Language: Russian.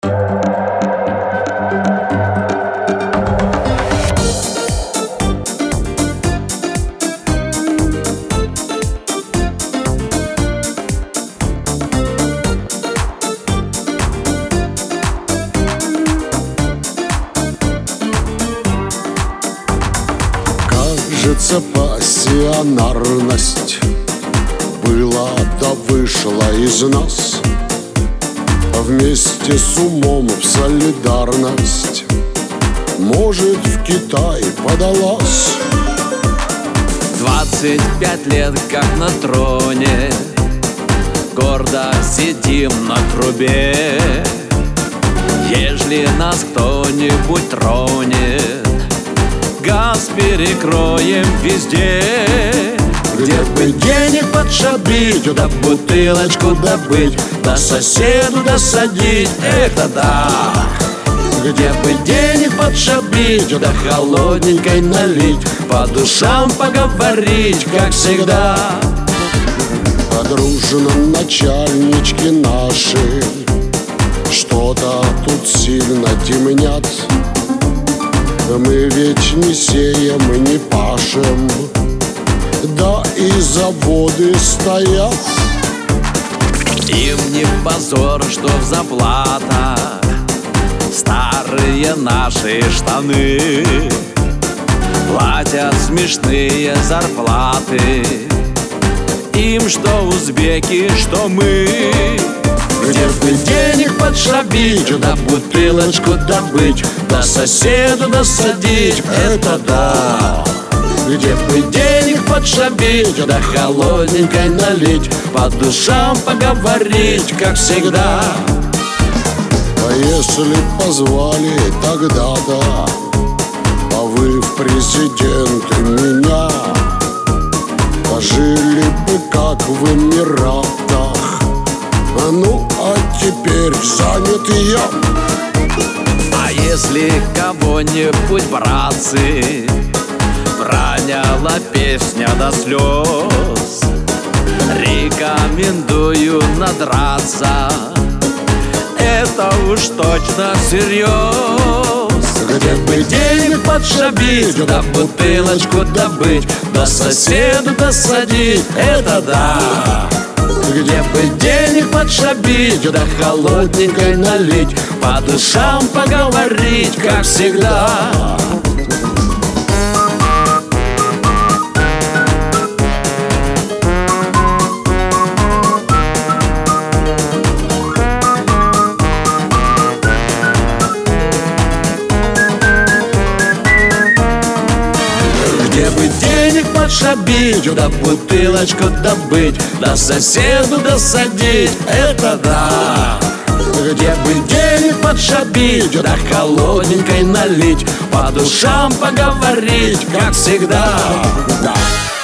Кажется, пассионарность была да вышла из нас. Вместе с умом в солидарность, может, в Китай подалась. 25 лет как на троне, гордо сидим на трубе. Ежели нас кто-нибудь тронет, газ перекроем везде. Где бы денег подшабить, да бутылочку добыть, да соседу досадить, это да. Где бы денег подшабить, да холодненькой налить, по душам поговорить, как всегда. Подружно начальнички наши что-то тут сильно темнят. Мы ведь не сеем и не пашем, да и заводы стоят. Им не позор, что в заплатах старые наши штаны, платят смешные зарплаты. Им что узбеки, что мы. Где бы денег подшабить, да бутылочку добыть, да соседу досадить, это да. Где бы денег подшабить, да холодненькой налить, по душам поговорить, как всегда. А если позвали тогда-то, а вы в президенты меня, пожили бы как в Эмиратах. Ну, а теперь занят я. А если кого-нибудь, братцы, проняла песня до слез, рекомендую надраться, это уж точно всерьез. Где бы денег подшабить, да бутылочку добыть, да соседу досадить, это да. Где бы денег подшабить, да холодненькой налить, по душам поговорить, как всегда. Где бы денег подшабить, да бутылочку добыть, да соседу досадить, это да. Где бы денег подшабить, да холодненькой налить, по душам поговорить, как всегда. Да.